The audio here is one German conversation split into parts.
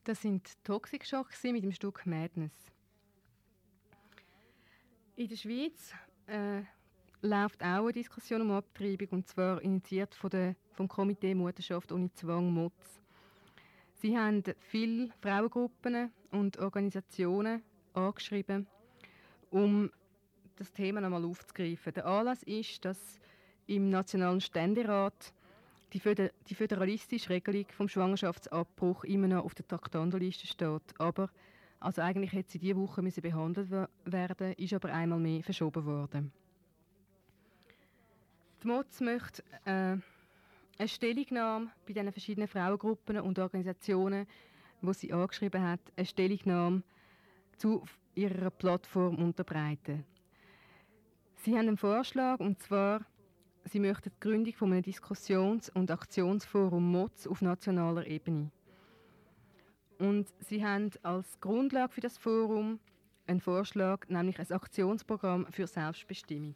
Das sind Toxic Shock mit dem Stück Madness. In der Schweiz läuft auch eine Diskussion um Abtreibung, und zwar initiiert vom Komitee Mutterschaft ohne Zwang MOTS. Sie haben viele Frauengruppen und Organisationen angeschrieben, um das Thema nochmal aufzugreifen. Der Anlass ist, dass im Nationalen Ständerat die föderalistische Regelung vom Schwangerschaftsabbruch immer noch auf der Traktandenliste steht. Aber also eigentlich hätte sie diese Woche behandelt werden, ist aber einmal mehr verschoben worden. Die MOTS möchte eine Stellungnahme bei diesen verschiedenen Frauengruppen und Organisationen, die sie angeschrieben hat, eine Stellungnahme zu ihrer Plattform unterbreiten. Sie haben einen Vorschlag, und zwar, sie möchten die Gründung von einem Diskussions- und Aktionsforum MOTS auf nationaler Ebene. Und sie haben als Grundlage für das Forum einen Vorschlag, nämlich ein Aktionsprogramm für Selbstbestimmung.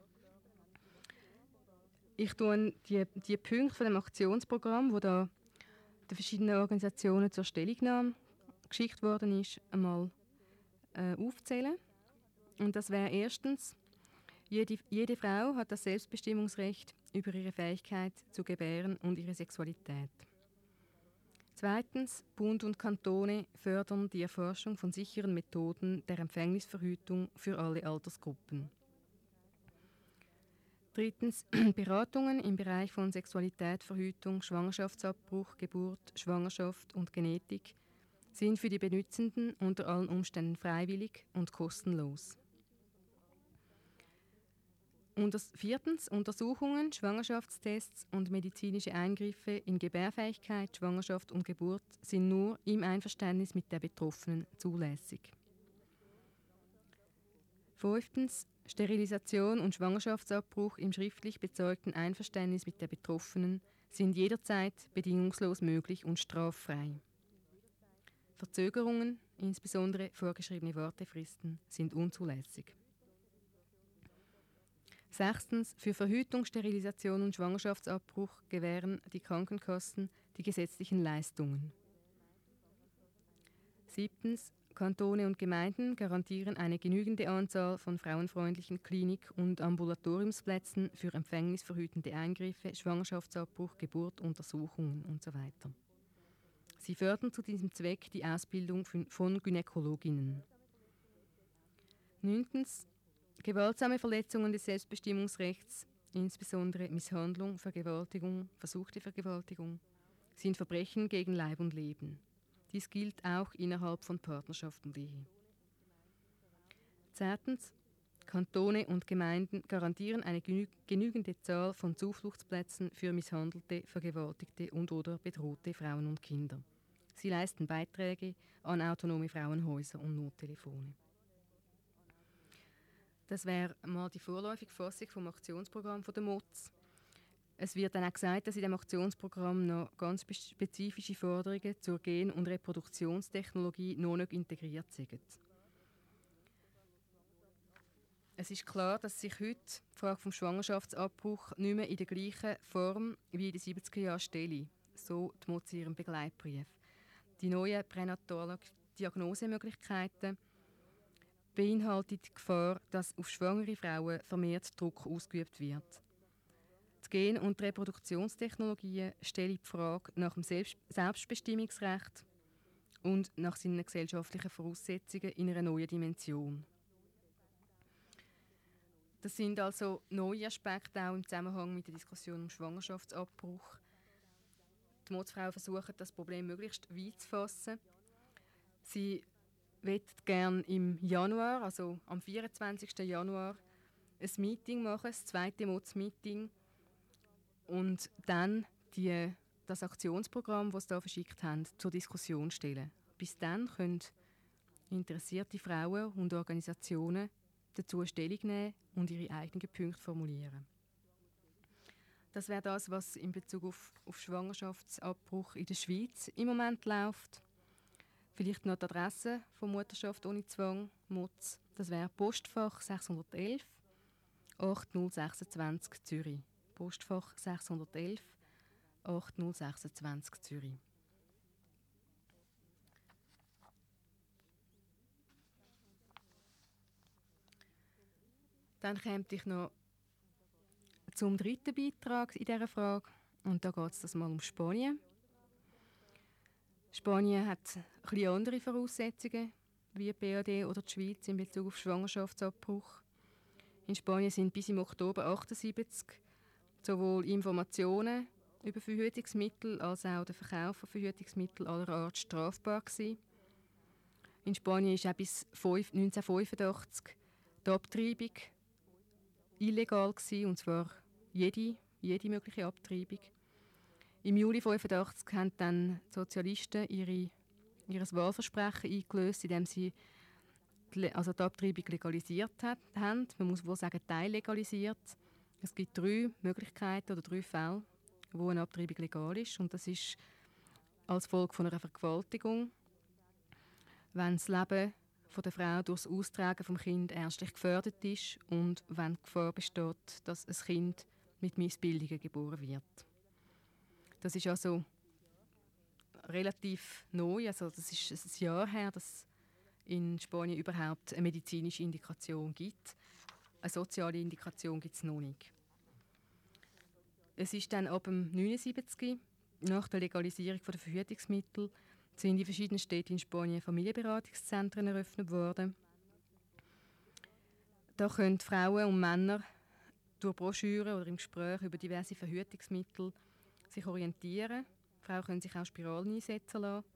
Ich tue die Punkte von dem Aktionsprogramm, wo da den verschiedenen Organisationen zur Stellungnahme geschickt worden ist, einmal aufzählen. Und das wäre erstens: Jede Frau hat das Selbstbestimmungsrecht über ihre Fähigkeit zu gebären und ihre Sexualität. Zweitens, Bund und Kantone fördern die Erforschung von sicheren Methoden der Empfängnisverhütung für alle Altersgruppen. Drittens, Beratungen im Bereich von Sexualität, Verhütung, Schwangerschaftsabbruch, Geburt, Schwangerschaft und Genetik sind für die Benutzenden unter allen Umständen freiwillig und kostenlos. Viertens, Untersuchungen, Schwangerschaftstests und medizinische Eingriffe in Gebärfähigkeit, Schwangerschaft und Geburt sind nur im Einverständnis mit der Betroffenen zulässig. Fünftens, Sterilisation und Schwangerschaftsabbruch im schriftlich bezeugten Einverständnis mit der Betroffenen sind jederzeit bedingungslos möglich und straffrei. Verzögerungen, insbesondere vorgeschriebene Wartefristen, sind unzulässig. Sechstens, für Verhütung, Sterilisation und Schwangerschaftsabbruch gewähren die Krankenkassen die gesetzlichen Leistungen. Siebtens, Kantone und Gemeinden garantieren eine genügende Anzahl von frauenfreundlichen Klinik- und Ambulatoriumsplätzen für empfängnisverhütende Eingriffe, Schwangerschaftsabbruch, Geburt, Untersuchungen usw. Sie fördern zu diesem Zweck die Ausbildung von Gynäkologinnen. Neuntens, gewaltsame Verletzungen des Selbstbestimmungsrechts, insbesondere Misshandlung, Vergewaltigung, versuchte Vergewaltigung, sind Verbrechen gegen Leib und Leben. Dies gilt auch innerhalb von Partnerschaft und Ehe. Zehntens, Kantone und Gemeinden garantieren eine genügende Zahl von Zufluchtsplätzen für misshandelte, vergewaltigte und/oder bedrohte Frauen und Kinder. Sie leisten Beiträge an autonome Frauenhäuser und Nottelefone. Das wäre mal die vorläufige Fassung vom Aktionsprogramm der MOTS. Es wird dann auch gesagt, dass in dem Aktionsprogramm noch ganz spezifische Forderungen zur Gen- und Reproduktionstechnologie noch nicht integriert sind. Es ist klar, dass sich heute die Frage vom Schwangerschaftsabbruch nicht mehr in der gleichen Form wie in den 70er Jahren stelle. So die MOTS in ihrem Begleitbrief. Die neuen pränatalen Diagnosemöglichkeiten beinhalten die Gefahr, dass auf schwangere Frauen vermehrt Druck ausgeübt wird. Die Gen- und Reproduktionstechnologien stellen die Frage nach dem Selbstbestimmungsrecht und nach seinen gesellschaftlichen Voraussetzungen in einer neuen Dimension. Das sind also neue Aspekte auch im Zusammenhang mit der Diskussion um Schwangerschaftsabbruch. Die MOTS-Frauen versuchen, das Problem möglichst weit zu fassen. Sie möchten gerne im Januar, also am 24. Januar, ein Meeting machen, das zweite MOTS-Meeting, und dann das Aktionsprogramm, das sie da verschickt haben, zur Diskussion stellen. Bis dann können interessierte Frauen und Organisationen dazu Stellung nehmen und ihre eigenen Punkte formulieren. Das wäre das, was in Bezug auf Schwangerschaftsabbruch in der Schweiz im Moment läuft. Vielleicht noch die Adresse von Mutterschaft ohne Zwang, MOTS. Das wäre Postfach 611 8026 Zürich. Postfach 611 8026 Zürich. Dann käme ich noch zum dritten Beitrag in dieser Frage. Und da geht es das mal um Spanien. Spanien hat ein bisschen andere Voraussetzungen wie die BRD oder die Schweiz in Bezug auf Schwangerschaftsabbruch. In Spanien sind bis im Oktober 1978 sowohl Informationen über Verhütungsmittel als auch der Verkauf von Verhütungsmitteln aller Art strafbar gewesen. In Spanien war auch bis 1985 die Abtreibung illegal gewesen, und zwar jede mögliche Abtreibung. Im Juli 1985 haben dann die Sozialisten ihr Wahlversprechen eingelöst, indem sie die Abtreibung legalisiert haben. Man muss wohl sagen, teillegalisiert. Es gibt 3 Möglichkeiten oder 3 Fälle, wo eine Abtreibung legal ist. Und das ist als Folge von einer Vergewaltigung, wenn das Leben von der Frau durch das Austragen vom Kind ernstlich gefährdet ist und wenn die Gefahr besteht, dass ein Kind mit Missbildungen geboren wird. Das ist also relativ neu, also das ist ein Jahr her, dass in Spanien überhaupt eine medizinische Indikation gibt. Eine soziale Indikation gibt es noch nicht. Es ist dann ab dem 79, nach der Legalisierung der Verhütungsmittel, sind in verschiedenen Städten in Spanien Familienberatungszentren eröffnet worden. Da können Frauen und Männer durch Broschüren oder im Gespräch über diverse Verhütungsmittel sich orientieren. Frauen können sich auch Spiralen einsetzen lassen.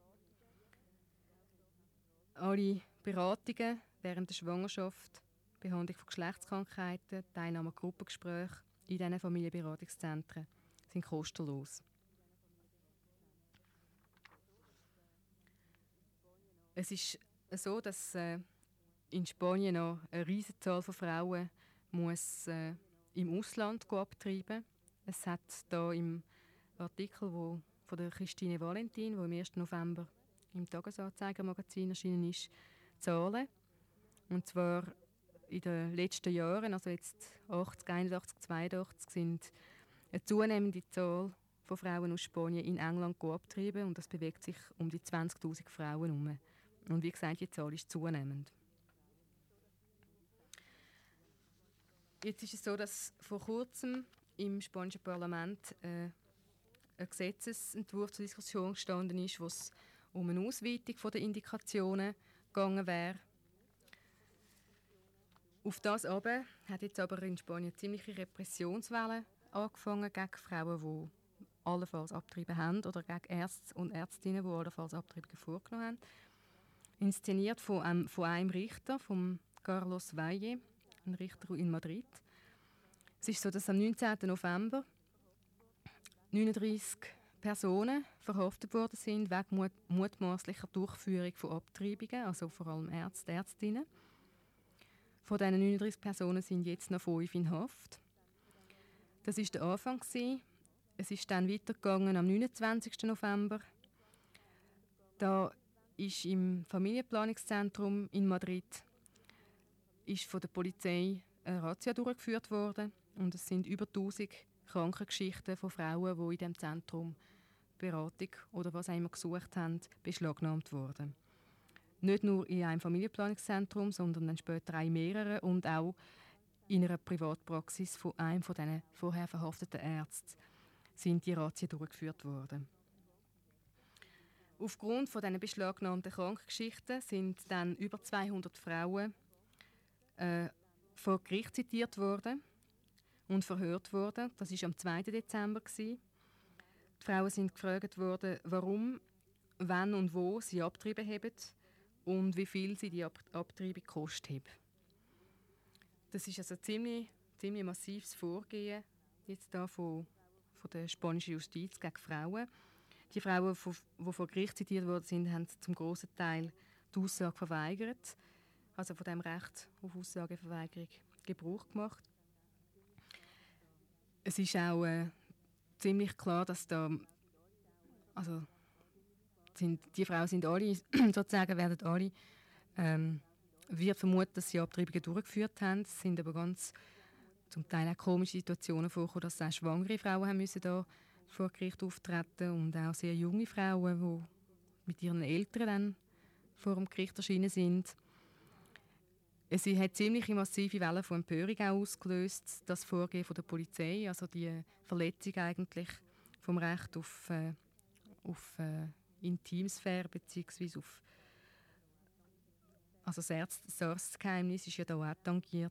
Alle Beratungen während der Schwangerschaft, Behandlung von Geschlechtskrankheiten, Teilnahme an Gruppengesprächen in diesen Familienberatungszentren sind kostenlos. Es ist so, dass in Spanien noch eine riesige Zahl von Frauen muss, im Ausland abtreiben. Es hat da im Artikel von der Christine Valentin, der am 1. November im Tagesanzeiger-Magazin erschienen ist, Zahlen. Und zwar in den letzten Jahren, also jetzt 80, 81, 82, sind eine zunehmende Zahl von Frauen aus Spanien in England abgetrieben und das bewegt sich um die 20'000 Frauen herum. Und wie gesagt, die Zahl ist zunehmend. Jetzt ist es so, dass vor kurzem im spanischen Parlament ein Gesetzesentwurf zur Diskussion gestanden ist, wo es um eine Ausweitung der Indikationen gegangen wäre. Auf das aber hat jetzt aber in Spanien eine ziemliche Repressionswelle angefangen gegen Frauen, die allenfalls abgetrieben haben, oder gegen Ärzte und Ärztinnen, die allenfalls Abtreibungen vorgenommen haben. Inszeniert von einem Richter, von Carlos Valle, ein Richter in Madrid. Es ist so, dass am 19. November 39 Personen verhaftet worden sind wegen mutmaßlicher Durchführung von Abtreibungen, also vor allem Ärzte, Ärztinnen. Von diesen 39 Personen sind jetzt noch 5 in Haft. Das war der Anfang. Es ist dann weitergegangen am 29. November. Da ist im Familienplanungszentrum in Madrid ist von der Polizei eine Razzia durchgeführt worden. Und es sind über 1000 Krankengeschichten von Frauen, die in diesem Zentrum Beratung oder was auch immer gesucht haben, beschlagnahmt worden. Nicht nur in einem Familienplanungszentrum, sondern dann später auch in mehreren und auch in einer Privatpraxis von einem von diesen vorher verhafteten Ärzten sind die Razzien durchgeführt worden. Aufgrund von diesen beschlagnahmten Krankengeschichten sind dann über 200 Frauen vor Gericht zitiert worden und verhört worden. Das war am 2. Dezember. Die Frauen sind gefragt worden, warum, wann und wo sie abgetrieben haben und wie viel sie die Abtreibung gekostet haben. Das ist also ziemlich massives Vorgehen jetzt da von der spanischen Justiz gegen Frauen. Die Frauen, die vor Gericht zitiert worden sind, haben zum grossen Teil die Aussage verweigert, also von dem Recht auf Aussageverweigerung Gebrauch gemacht. Es ist auch ziemlich klar, dass da, also die Frauen sind alle, sozusagen werden alle, wird vermutet, dass sie Abtreibungen durchgeführt haben. Es sind aber ganz zum Teil auch komische Situationen vorgekommen, dass auch schwangere Frauen haben müssen da vor Gericht auftreten und auch sehr junge Frauen, die mit ihren Eltern dann vor dem Gericht erschienen sind. Es hat ziemliche massive Wellen von Empörung auch ausgelöst, das Vorgehen von der Polizei, also die Verletzung eigentlich vom Recht auf Intimsphäre beziehungsweise auf also das Arztgeheimnis ist ja da auch tangiert.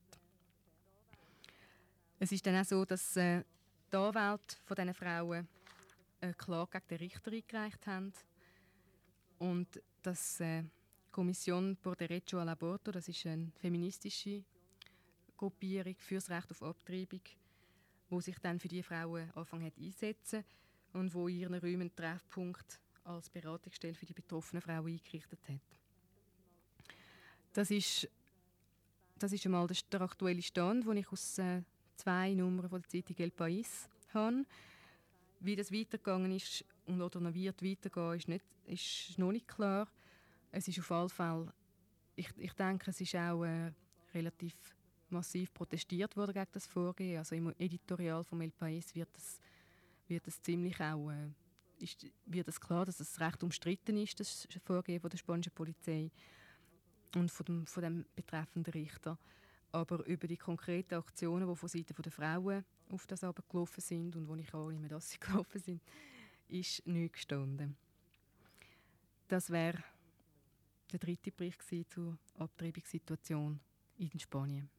Es ist dann auch so, dass die Anwälte von diesen Frauen eine Klage gegen den Richter eingereicht haben und dass Kommission por Derecho al Aborto, das ist eine feministische Gruppierung für das Recht auf Abtreibung, die sich dann für die Frauen angefangen hat einsetzen und wo in ihren Räumen einen Treffpunkt als Beratungsstelle für die betroffenen Frauen eingerichtet hat. Das ist einmal der aktuelle Stand, den ich aus 2 Nummern von der Zeitung El País habe. Wie das weitergegangen ist und oder noch wird weitergehen, ist noch nicht klar. Es ist auf jeden Fall, ich denke, es ist auch relativ massiv protestiert worden gegen das Vorgehen. Also im Editorial vom El País wird es ziemlich auch wird es klar, dass es recht umstritten ist, das Vorgehen von der spanischen Polizei und von dem betreffenden Richter. Aber über die konkreten Aktionen, die von Seiten der Frauen auf das aber gelaufen sind und wo ich auch nicht mehr, dass sie gelaufen sind, ist nichts gestanden. Das wäre der 3. Bericht zur Abtreibungssituation in Spanien.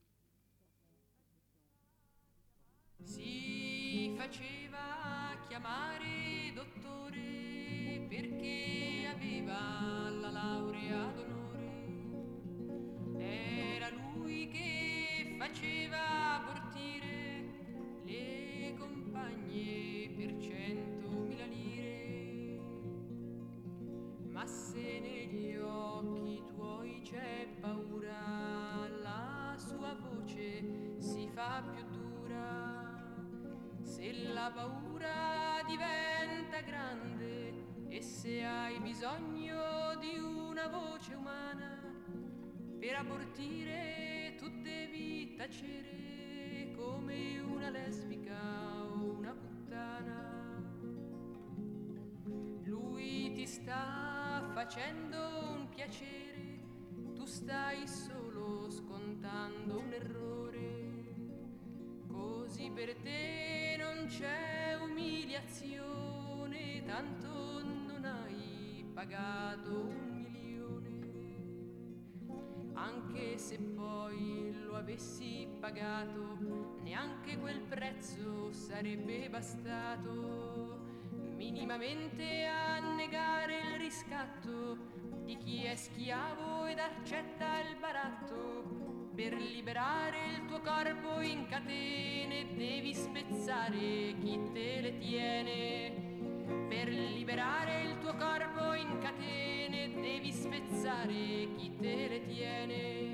Si faceva chiamare dottore perché aveva la laurea d'onore. Era lui che faceva abortire le compagne per 100.000 lire. Ma se negli occhi tuoi c'è paura, la sua voce si fa più dura. Se la paura diventa grande e se hai bisogno di una voce umana per abortire, tu devi tacere come una lesbica o una puttana. Lui ti sta facendo un piacere, tu stai solo scontando un errore. Così per te non c'è umiliazione, tanto non hai pagato 1 milione. Anche se poi lo avessi pagato, neanche quel prezzo sarebbe bastato minimamente a negare il riscatto di chi è schiavo ed accetta il baratto. Per liberare il tuo corpo in catene devi spezzare chi te le tiene. Per liberare il tuo corpo in catene devi spezzare chi te le tiene.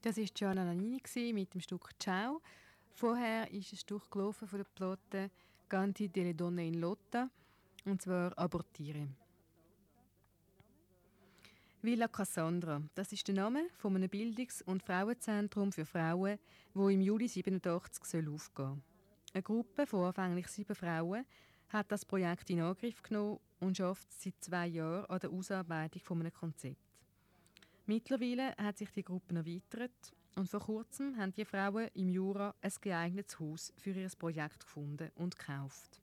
Das war Gianna Nannini mit dem Stück «Ciao». Vorher ist ein Stück gelaufen von der Platte «Canti delle donne in lotta», und zwar «Abortire». Villa Cassandra, das ist der Name von einem Bildungs- und Frauenzentrum für Frauen, wo im Juli 87 aufgehen soll. Eine Gruppe von anfänglich 7 Frauen hat das Projekt in Angriff genommen und schafft seit 2 Jahren an der Ausarbeitung von einem Konzept. Mittlerweile hat sich die Gruppe erweitert und vor kurzem haben die Frauen im Jura ein geeignetes Haus für ihr Projekt gefunden und gekauft.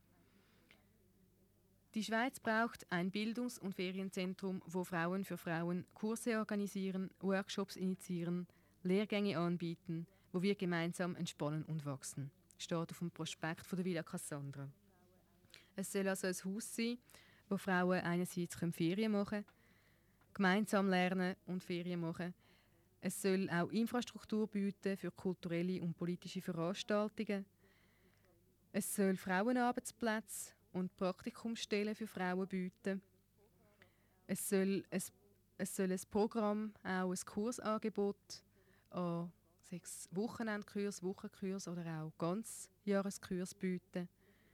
Die Schweiz braucht ein Bildungs- und Ferienzentrum, wo Frauen für Frauen Kurse organisieren, Workshops initiieren, Lehrgänge anbieten, wo wir gemeinsam entspannen und wachsen. Steht auf dem Prospekt von der Villa Cassandra. Es soll also ein Haus sein, wo Frauen einerseits Ferien machen können, gemeinsam lernen und Ferien machen. Es soll auch Infrastruktur bieten für kulturelle und politische Veranstaltungen. Es soll Frauenarbeitsplätze und Praktikumsstellen für Frauen bieten. Es soll ein Programm, auch ein Kursangebot an 6 Wochenendkurs, Wochenkurs oder auch Ganzjahreskurs bieten.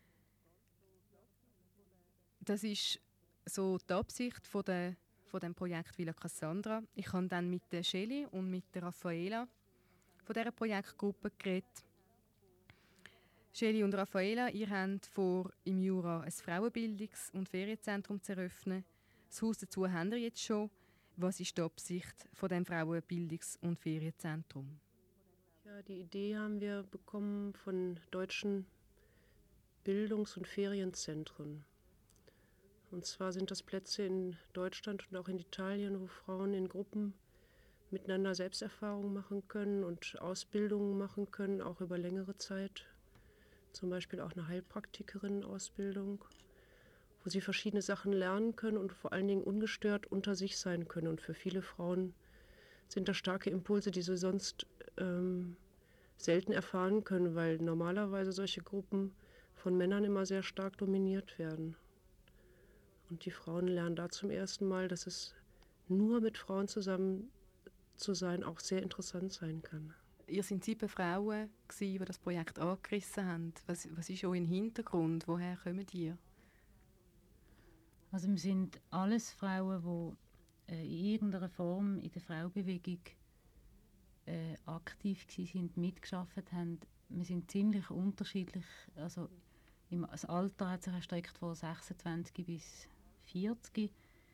Das ist so die Absicht von dem Projekt Villa Cassandra. Ich habe dann mit der Shelly und mit der Raffaela von dieser Projektgruppe geredet. Shelly und Raffaela, ihr habt vor, im Jura ein Frauenbildungs- und Ferienzentrum zu eröffnen. Das Haus dazu habt ihr jetzt schon. Was ist die Absicht von dem Frauenbildungs- und Ferienzentrum? Ja, die Idee haben wir bekommen von deutschen Bildungs- und Ferienzentren. Und zwar sind das Plätze in Deutschland und auch in Italien, wo Frauen in Gruppen miteinander Selbsterfahrungen machen können und Ausbildungen machen können, auch über längere Zeit. Zum Beispiel auch eine Heilpraktikerin-Ausbildung, wo sie verschiedene Sachen lernen können und vor allen Dingen ungestört unter sich sein können. Und für viele Frauen sind das starke Impulse, die sie sonst selten erfahren können, weil normalerweise solche Gruppen von Männern immer sehr stark dominiert werden. Und die Frauen lernen da zum ersten Mal, dass es nur mit Frauen zusammen zu sein auch sehr interessant sein kann. Ihr seid 7 Frauen, die das Projekt angerissen haben. Was ist euer Hintergrund? Woher kommt ihr? Also wir sind alles Frauen, die in irgendeiner Form in der Frauenbewegung aktiv waren, mitgearbeitet haben. Wir sind ziemlich unterschiedlich. Also das Alter hat sich erstreckt von 26 bis 40.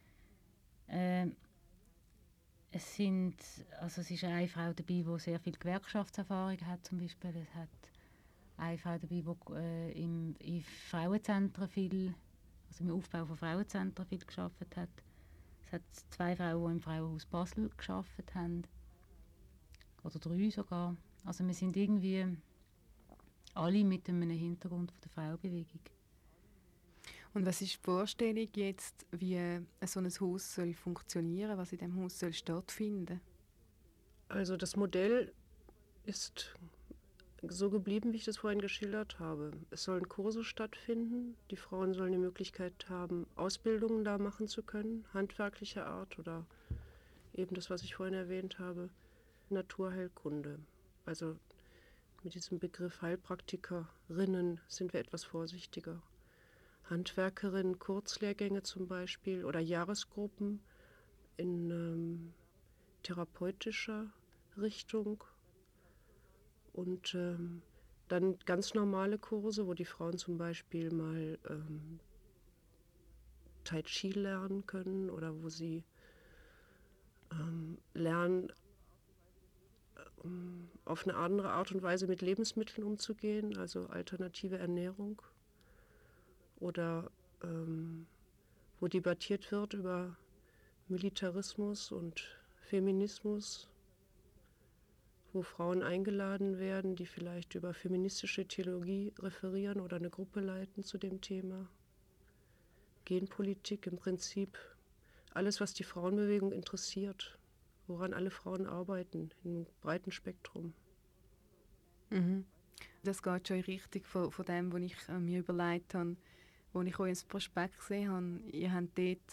Es ist eine Frau dabei, die sehr viel Gewerkschaftserfahrung hat, zum Beispiel. Es hat eine Frau dabei, die in Frauenzentren im Aufbau von Frauenzentren viel gearbeitet hat. Es hat 2 Frauen, die im Frauenhaus Basel gearbeitet haben. Oder 3 sogar. Also wir sind irgendwie alle mit einem Hintergrund von der Frauenbewegung. Und was ist die Vorstellung jetzt, wie so ein Haus soll funktionieren, was in diesem Haus soll stattfinden? Also das Modell ist so geblieben, wie ich das vorhin geschildert habe. Es sollen Kurse stattfinden. Die Frauen sollen die Möglichkeit haben, Ausbildungen da machen zu können, handwerklicher Art oder eben das, was ich vorhin erwähnt habe, Naturheilkunde. Also mit diesem Begriff Heilpraktikerinnen sind wir etwas vorsichtiger. Handwerkerinnen, Kurzlehrgänge zum Beispiel oder Jahresgruppen in therapeutischer Richtung und dann ganz normale Kurse, wo die Frauen zum Beispiel mal Tai Chi lernen können oder wo sie lernen, auf eine andere Art und Weise mit Lebensmitteln umzugehen, also alternative Ernährung. Oder wo debattiert wird über Militarismus und Feminismus, wo Frauen eingeladen werden, die vielleicht über feministische Theologie referieren oder eine Gruppe leiten zu dem Thema. Genpolitik im Prinzip, alles, was die Frauenbewegung interessiert, woran alle Frauen arbeiten, in einem breiten Spektrum. Mhm. Das geht schon in Richtung von dem, was ich mir überlegt habe, als ich euer Prospekt gesehen habe. Ihr habt dort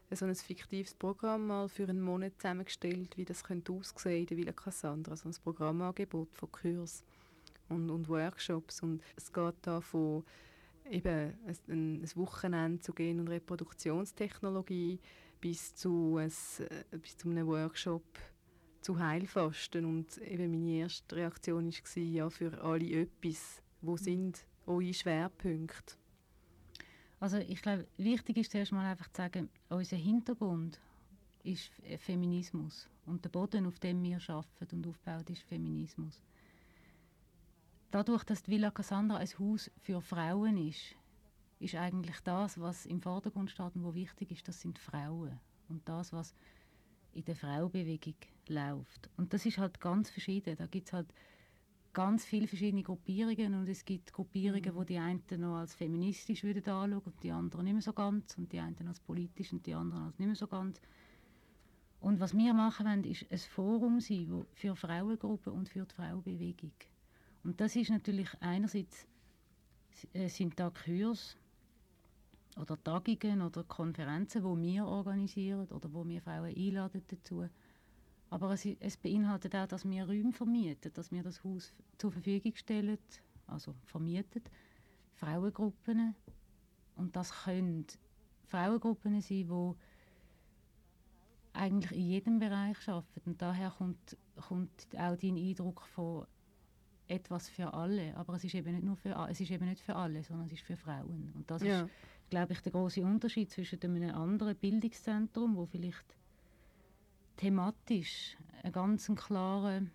so ein fiktives Programm mal für einen Monat zusammengestellt, wie das könnte aussehen in der Villa Cassandra. So ein Programmangebot von Kursen und Workshops. Und es geht da von eben ein Wochenende zu Gen- und Reproduktionstechnologie bis zu einem Workshop zu Heilfasten. Und eben meine erste Reaktion war, ja, für alle etwas. Wo sind eure Schwerpunkte? Also ich glaube, wichtig ist zuerst mal einfach zu sagen, unser Hintergrund ist Feminismus. Und der Boden, auf dem wir arbeiten und aufbauen, ist Feminismus. Dadurch, dass die Villa Cassandra ein Haus für Frauen ist eigentlich das, was im Vordergrund steht und was wichtig ist, das sind Frauen. Und das, was in der Frauenbewegung läuft. Und das ist halt ganz verschieden. Da gibt es halt ganz viele verschiedene Gruppierungen und es gibt Gruppierungen, wo die einen noch als feministisch würden anschauen und die anderen nicht mehr so ganz und die einen als politisch und die anderen als nicht mehr so ganz. Und was wir machen wollen, ist ein Forum sein, wo für Frauengruppen und für die Frauenbewegung. Und das ist natürlich einerseits sind da Kurse oder Tagungen oder Konferenzen, die wir organisieren oder wo wir Frauen einladen dazu. Aber es beinhaltet auch, dass wir Räume vermieten, dass wir das Haus zur Verfügung stellen, also vermieten, Frauengruppen. Und das können Frauengruppen sein, die eigentlich in jedem Bereich arbeiten. Und daher kommt auch dein Eindruck von etwas für alle. Aber es ist eben nicht für alle, sondern es ist für Frauen. Und das ist, glaube ich, der große Unterschied zwischen einem anderen Bildungszentrum, wo vielleicht thematisch einen ganz klaren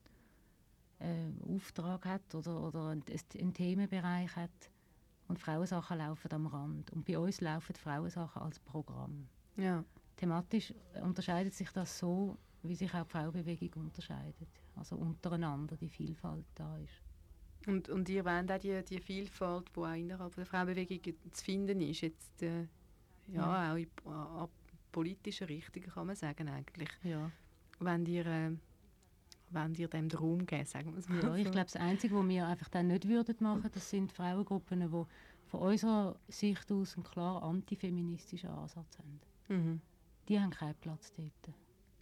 Auftrag hat oder einen Themenbereich hat und Frauensachen laufen am Rand. Und bei uns laufen Frauensachen als Programm. Ja. Thematisch unterscheidet sich das so, wie sich auch die Frauenbewegung unterscheidet. Also untereinander die Vielfalt da ist. Und ihr wollt auch die Vielfalt, die auch innerhalb der Frauenbewegung zu finden ist, jetzt auch in politischer Richtung, kann man sagen eigentlich. Ja. Wenn ihr dem den Raum geben, sagen wir es mal Ja, so. ich glaube, das Einzige, was wir einfach dann nicht würden machen, das sind Frauengruppen, die von unserer Sicht aus einen klar antifeministischen Ansatz haben. Mhm. Die haben keinen Platz dort.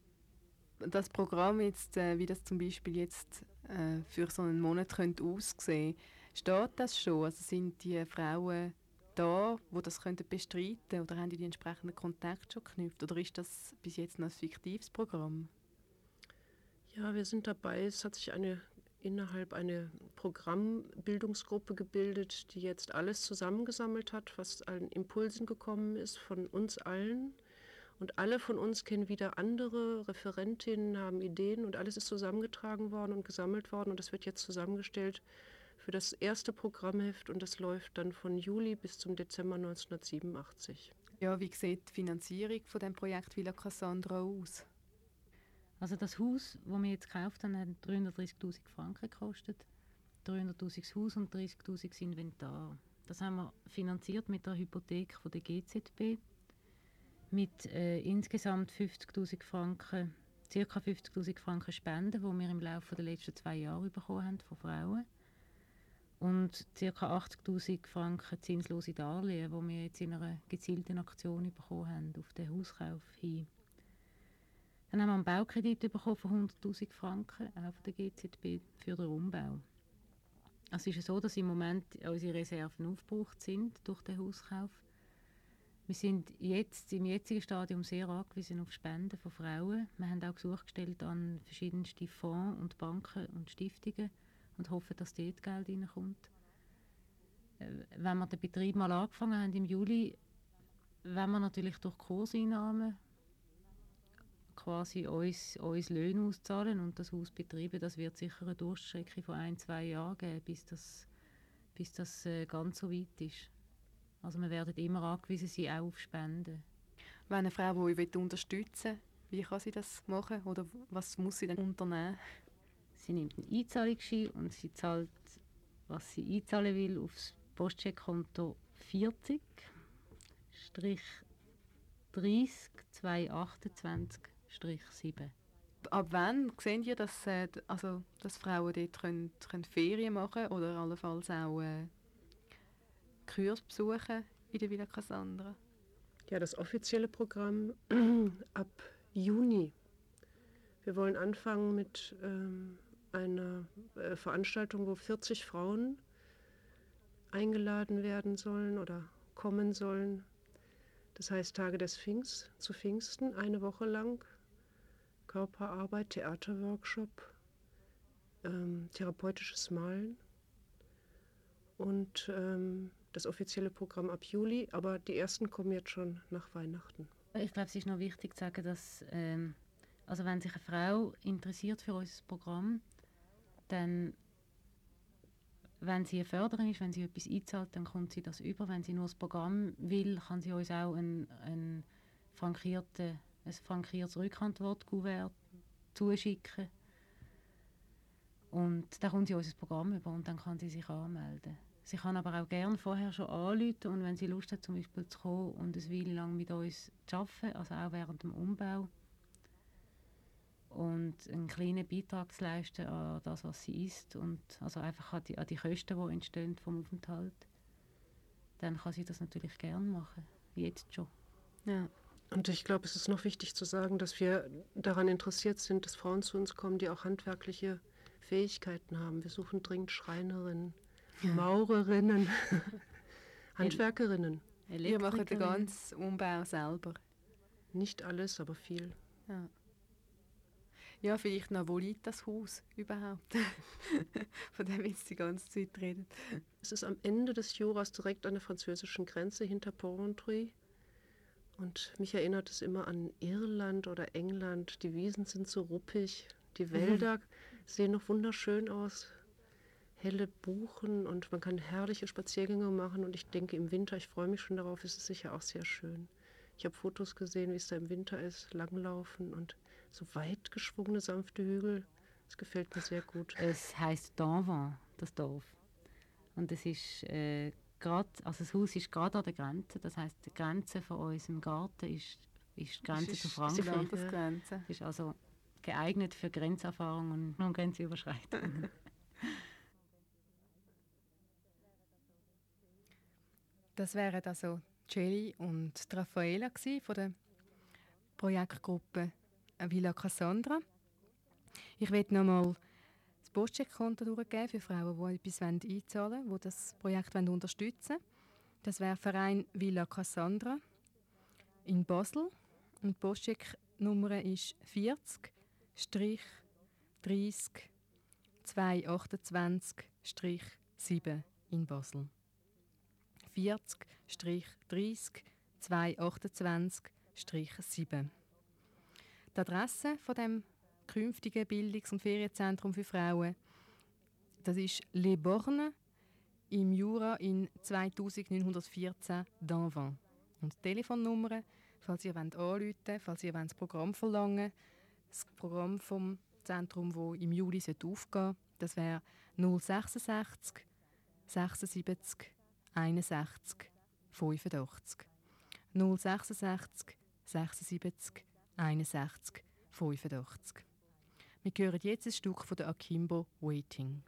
Das Programm, jetzt, wie das zum Beispiel jetzt für so einen Monat könnte aussehen, steht das schon? Also sind die Frauen da, die das bestreiten können? Oder haben die entsprechenden Kontakte schon geknüpft? Oder ist das bis jetzt noch ein fiktives Programm? Ja, wir sind dabei. Es hat sich innerhalb eine Programmbildungsgruppe gebildet, die jetzt alles zusammengesammelt hat, was an Impulsen gekommen ist von uns allen. Und alle von uns kennen wieder andere Referentinnen, haben Ideen und alles ist zusammengetragen worden und gesammelt worden. Und das wird jetzt zusammengestellt für das erste Programmheft und das läuft dann von Juli bis zum Dezember 1987. Ja, wie sieht die Finanzierung von dem Projekt Villa Cassandra aus? Also das Haus, das wir jetzt gekauft haben, hat 330'000 Franken gekostet. 300'000 das Haus und 30'000 das Inventar. Das haben wir finanziert mit der Hypothek von der GZB. Mit insgesamt 50'000 Franken, ca. 50'000 Franken Spenden, die wir im Laufe der letzten 2 Jahre bekommen haben von Frauen. Und ca. 80'000 Franken zinslose Darlehen, die wir jetzt in einer gezielten Aktion bekommen haben, auf den Hauskauf hin. Dann haben wir einen Baukredit bekommen von 100'000 Franken, auch von der GZB, für den Umbau. Es ist so, dass im Moment unsere Reserven aufgebraucht sind durch den Hauskauf. Wir sind jetzt im jetzigen Stadium sehr angewiesen auf Spenden von Frauen. Wir haben auch Gesuche gestellt an verschiedenste Fonds und Banken und Stiftungen und hoffen, dass dort Geld reinkommt. Wenn wir den Betrieb mal angefangen haben im Juli, wenn wir natürlich durch Kurseinnahmen quasi uns Löhne auszahlen und das Haus betreiben, das wird sicher eine Durchstrecke von 1-2 Jahren geben, bis das ganz so weit ist. Also wir werden immer angewiesen sein, auch auf Spenden. Wenn eine Frau euch unterstützen will, wie kann sie das machen? Oder was muss sie dann unternehmen? Sie nimmt einen Einzahlungsschein und sie zahlt, was sie einzahlen will, aufs Postcheckkonto 40 30 228 7. Ab wann sehen ihr, dass Frauen dort können Ferien machen oder allenfalls auch Kurs besuchen in der Villa Cassandra? Ja, das offizielle Programm ab Juni. Wir wollen anfangen mit einer Veranstaltung, wo 40 Frauen eingeladen werden sollen oder kommen sollen. Das heißt Tage des Pfingst zu Pfingsten, eine Woche lang. Körperarbeit, Theaterworkshop, therapeutisches Malen und das offizielle Programm ab Juli, aber die ersten kommen jetzt schon nach Weihnachten. Ich glaube, es ist noch wichtig zu sagen, dass also wenn sich eine Frau interessiert für unser Programm, dann, wenn sie eine Förderin ist, wenn sie etwas einzahlt, dann kommt sie das über. Wenn sie nur das Programm will, kann sie uns auch ein frankiertes Rückantwortkuvert zuschicken. Und dann kommt sie unser Programm über und dann kann sie sich anmelden. Sie kann aber auch gerne vorher schon anrufen und wenn sie Lust hat, zum Beispiel zu kommen und eine Weile lang mit uns zu arbeiten, also auch während dem Umbau, und einen kleinen Beitrag zu leisten an das, was sie isst und also einfach an die Kosten, die entstehen vom Aufenthalt, dann kann sie das natürlich gerne machen, jetzt schon. Ja. Und ich glaube, es ist noch wichtig zu sagen, dass wir daran interessiert sind, dass Frauen zu uns kommen, die auch handwerkliche Fähigkeiten haben. Wir suchen dringend Schreinerinnen, Maurerinnen, Handwerkerinnen. Wir machen den ganzen Umbau selber. Nicht alles, aber viel. Ja. Ja, vielleicht noch, wo liegt das Haus überhaupt? Von dem jetzt die ganze Zeit reden. Es ist am Ende des Juras direkt an der französischen Grenze hinter Porrentruy. Und mich erinnert es immer an Irland oder England. Die Wiesen sind so ruppig, die Wälder sehen noch wunderschön aus. Helle Buchen und man kann herrliche Spaziergänge machen. Und ich denke im Winter, ich freue mich schon darauf, ist es sicher auch sehr schön. Ich habe Fotos gesehen, wie es da im Winter ist, langlaufen und so weit geschwungene, sanfte Hügel. Das gefällt mir sehr gut. Es heisst Danvin, das Dorf. Und es ist das Haus ist gerade an der Grenze. Das heisst, die Grenze von unserem Garten ist die Grenze zu Frankreich. Grenze. Es ist also geeignet für Grenzerfahrungen und Grenzüberschreitungen. Das wären also Celi und Raffaela von der Projektgruppe Villa Cassandra. Ich werde nochmal das Postcheckkonto durchgeben für Frauen, die etwas einzahlen wollen, die das Projekt unterstützen wollen. Das wäre Verein Villa Cassandra in Basel. Und die Postchecknummer ist 40-30-228-7 in Basel. 40-30-228-7. Die Adresse von dem künftigen Bildungs- und Ferienzentrum für Frauen, das ist Les Bornes im Jura in 2914 d'Anvin. Und die Telefonnummer, falls ihr anrufen wollt, falls ihr das Programm verlangen, das Programm vom Zentrum, das im Juli aufgehen sollte, das wäre 066 76 61 85. 066 76 61 85. Wir hören jetzt ein Stück von der Akimbo «Waiting».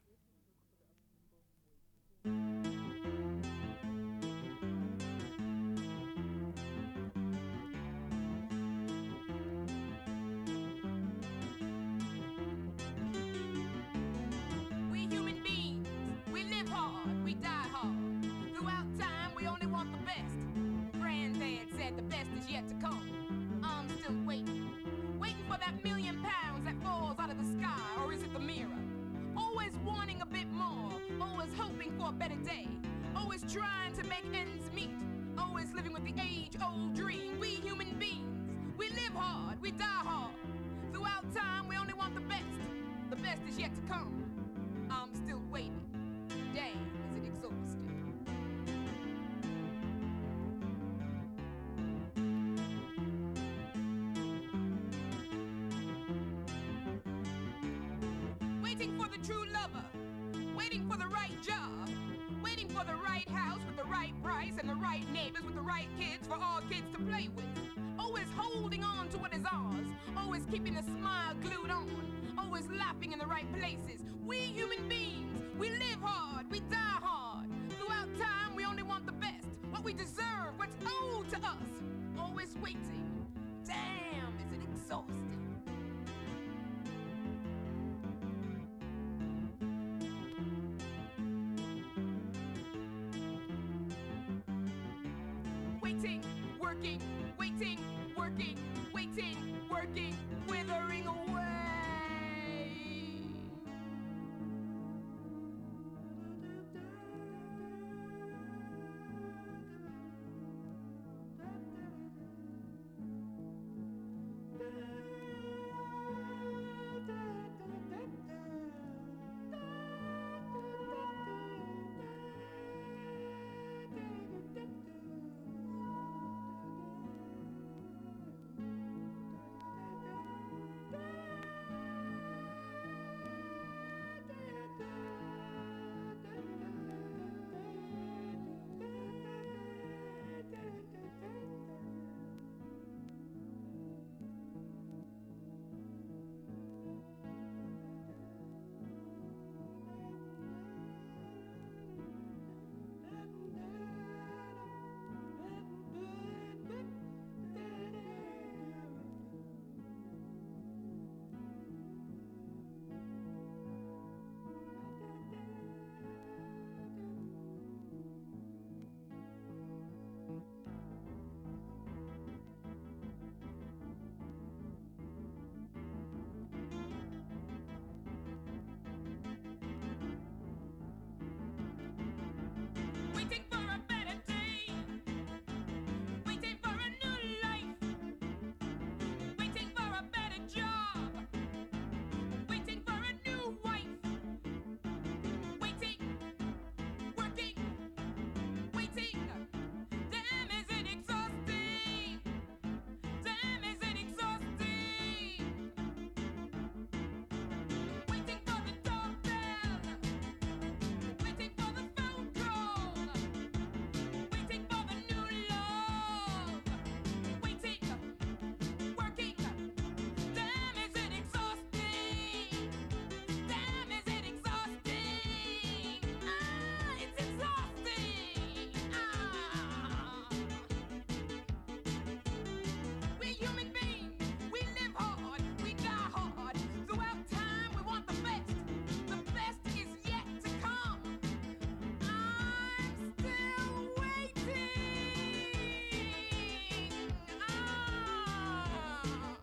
We human beings, we live hard, we die hard. Throughout time, we only want the best. Granddad said the best is yet to come. I'm still waiting. Waiting for that £1,000,000 that falls out of the sky, or is it the mirror? Always wanting a bit more, always hoping for a better day, always trying to make ends meet, always living with the age-old dream. We human beings, we live hard, we die hard. Throughout time, we only want the best. The best is yet to come. I'm still waiting. Dang, is it exhausting. Waiting for the true lover, waiting for the right job, waiting for the right house with the right price and the right neighbors with the right kids for all kids to play with. Always holding on to what is ours, always keeping a smile glued on, always laughing in the right places. We human beings, we live hard, we die hard. Throughout time, we only want the best, what we deserve, what's owed to us. is waiting. Damn, is it exhausting? Waiting, working, waiting, working, waiting, working, withering away. Waiting for a better day, waiting for a new life, waiting for a better job, waiting for a new wife, waiting, working, waiting. Damn, is it exhausting? Damn, is it exhausting? Waiting for the doorbell, waiting for the phone call, waiting for the new love, waiting, working. Damn, is it exhausting? Damn, is it exhausting? Ah, it's exhausting. Ah. We're human beings. We live hard. We die hard. Throughout time, we want the best. The best is yet to come. I'm still waiting. Ah.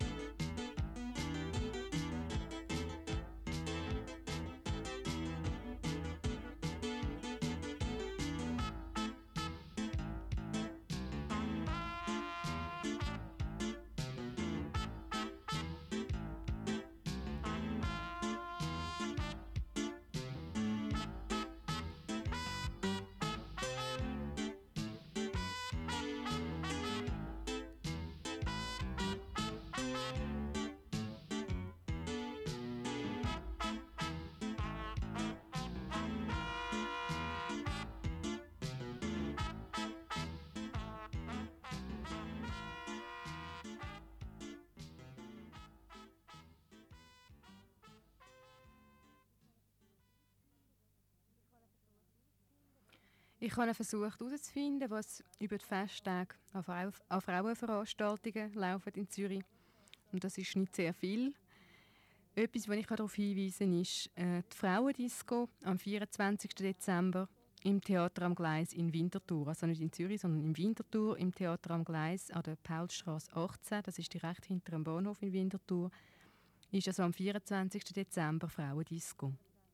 Ich habe versucht herauszufinden, was über die Festtage an Frauenveranstaltungen laufen in Zürich. Und das ist nicht sehr viel. Etwas, was ich darauf hinweisen kann, ist die Frauendisco am 24. Dezember im Theater am Gleis in Winterthur. Also nicht in Zürich, sondern in Winterthur im Theater am Gleis an der Paulstrasse 18. Das ist direkt hinter dem Bahnhof in Winterthur. Ist also am 24. Dezember Frauendisco.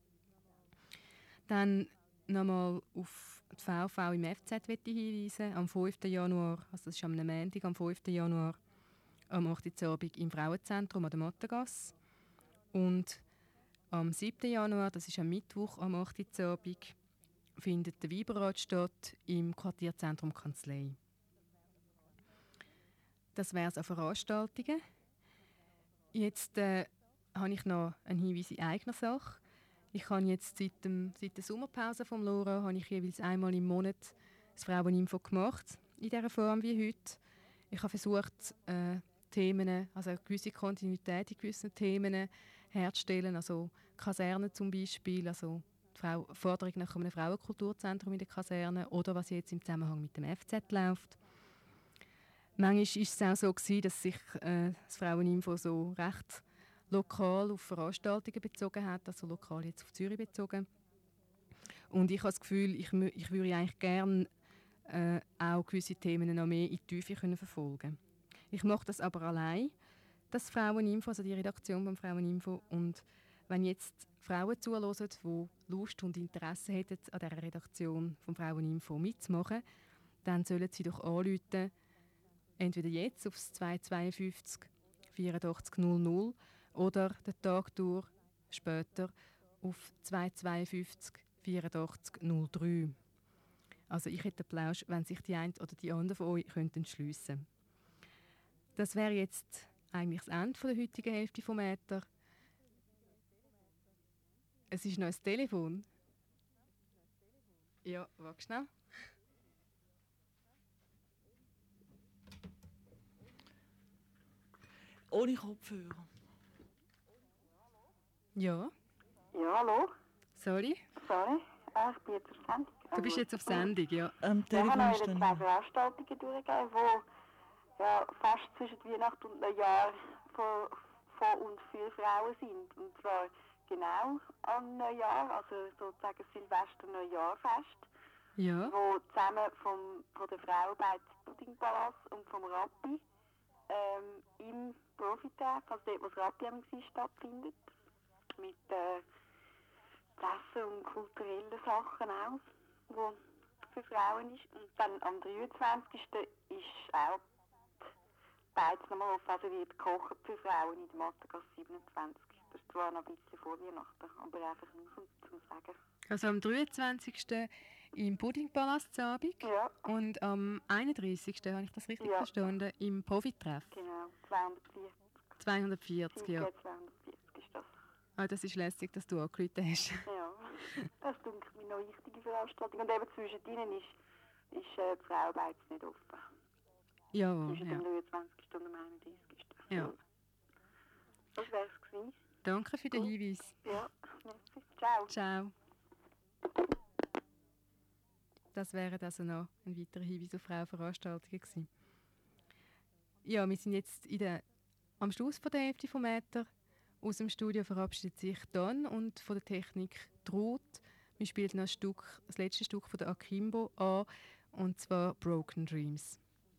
Dann nochmal auf die VV im FZ möchte ich hinweisen. Am 5. Januar, also das ist am Montag, am 5. Januar, am 8. Abend im Frauenzentrum an der Mattengasse. Und am 7. Januar, das ist am Mittwoch, am 8. Abend, findet der Weiberrat statt im Quartierzentrum Kanzlei. Das wäre es an Veranstaltungen. Jetzt habe ich noch einen Hinweis in eigener Sache. Ich habe jetzt seit der Sommerpause vom LoRa habe ich jeweils einmal im Monat das Fraueninfo gemacht, in dieser Form wie heute. Ich habe versucht, Themen, also eine gewisse Kontinuität in gewissen Themen herzustellen, also Kasernen zum Beispiel, also die Forderung nach einem Frauenkulturzentrum in der Kaserne oder was jetzt im Zusammenhang mit dem FZ läuft. Manchmal war es auch so, dass sich das Fraueninfo so recht lokal auf Veranstaltungen bezogen hat, also lokal jetzt auf Zürich bezogen. Und ich habe das Gefühl, ich würde eigentlich gerne auch gewisse Themen noch mehr in die Tiefe verfolgen können. Ich mache das aber allein, das Fraueninfo, also die Redaktion beim Fraueninfo. Und wenn jetzt Frauen zuhören, die Lust und Interesse hätten, an dieser Redaktion vom Fraueninfo mitzumachen, dann sollen sie doch anrufen, entweder jetzt aufs 252 84 00 oder den Tag durch später auf 252 84 03. Also ich hätte den Plausch, wenn sich die eine oder die andere von euch entschliessen könnten. Das wäre jetzt eigentlich das Ende der heutigen Hälfte vom Äther. Es ist noch ein Telefon. Ja, warte schnell. Ohne Kopfhörer. Ja. Ja, hallo? Sorry? Sorry, ich bin jetzt auf Sendung. Du bist jetzt auf Sendung, ja. Ich habe Telefon ist noch dann... zwei Veranstaltungen durchgegeben, die ja, fast zwischen Weihnachten und Neujahr von und für Frauen sind. Und zwar genau am Neujahr, also sozusagen Silvester-Neujahrfest, Ja. wo zusammen von der Frauenbeiz Puddingpalast und vom Rappi im Profitag, also dort, wo das Rappi stattfindet, mit Treffen und kulturellen Sachen auch, wo für Frauen ist. Und dann am 23. ist auch die Beiz nochmal offen, also wird gekocht für Frauen in der Mattengasse 27. Das ist zwar noch ein bisschen vor Weihnachten, aber einfach nur zum Sagen. Also am 23. im Puddingpalast zu Abend Ja, und am 31. habe ich das richtig Ja. verstanden, im Profitreff. genau, 240. 240, ja. 240 ist das. Ah, das ist lässig, dass du angerufen hast. Ja, das ist mir noch eine wichtige Veranstaltung. Und eben zwischen ihnen ist die Frauenbeiz nicht offen. Ja, Zwischen ja. dem 29. und dem 31. Ja. Das wäre es gewesen. Danke für den Gut. Hinweis. Ja, merci. Ciao. Ciao. Das wäre also noch ein weiterer Hinweis auf Frauenveranstaltungen gewesen. Ja, wir sind jetzt am Schluss von der Hälfte vom Äther. Aus dem Studio verabschiedet sich Don und von der Technik Trud. Wir spielen noch das letzte Stück von der Akimbo an, und zwar Broken Dreams.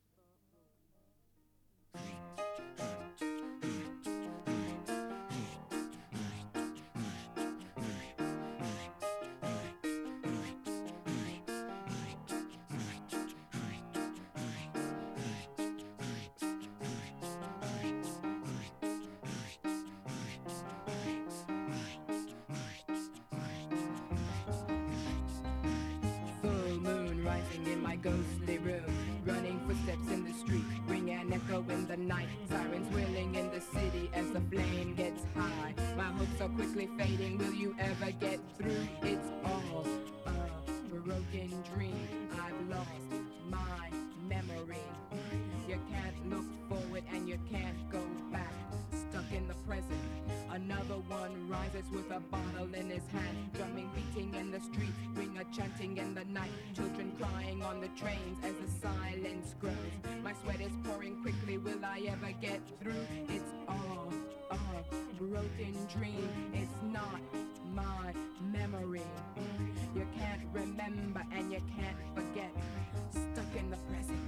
Full moon rising in my ghostly room. Running footsteps in the street, ring an echo in the night. Sirens wailing in the city as the flame gets high. My hopes are quickly fading, will you ever get through? It's all a broken dream. I've lost my memory. You can't look forward and you can't go back. Stuck in the present. Another one rises with a bottle in his hand. Drumming, beating in the street, ring a chanting in the night. Children crying on the trains as the silence grows. My sweat is pouring quickly, will I ever get through? It's all a broken dream. It's not my memory. You can't remember and you can't forget. Stuck in the present.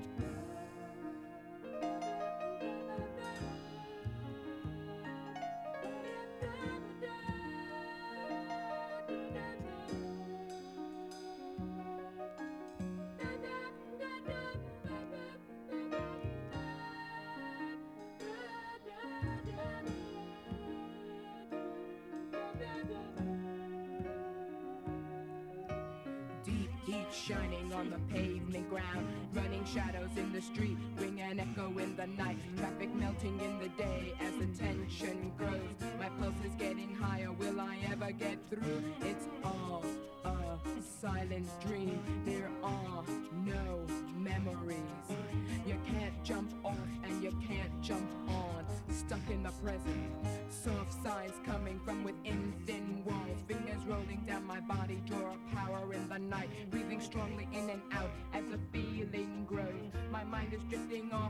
Deep heat shining on the pavement ground. Running shadows in the street, ring an echo in the night. Traffic melting in the day as the tension grows. My pulse is getting higher, will I ever get through? It's all a silent dream, there are no memories. You can't jump off and you can't jump on. Stuck in the present, soft sighs coming from within thin walls. Fingers rolling down my body, draw a power in the night. Breathing strongly in and out as the feeling grows. My mind is drifting off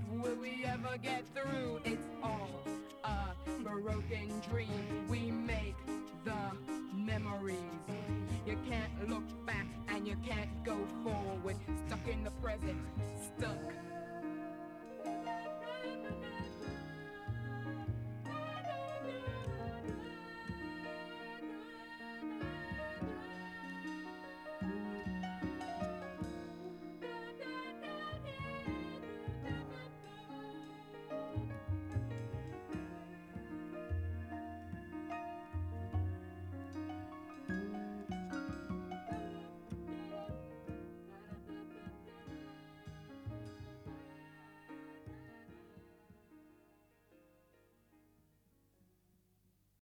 never get through. It's all a broken dream. We make the memories. You can't look back and you can't go forward. Stuck in the present, stuck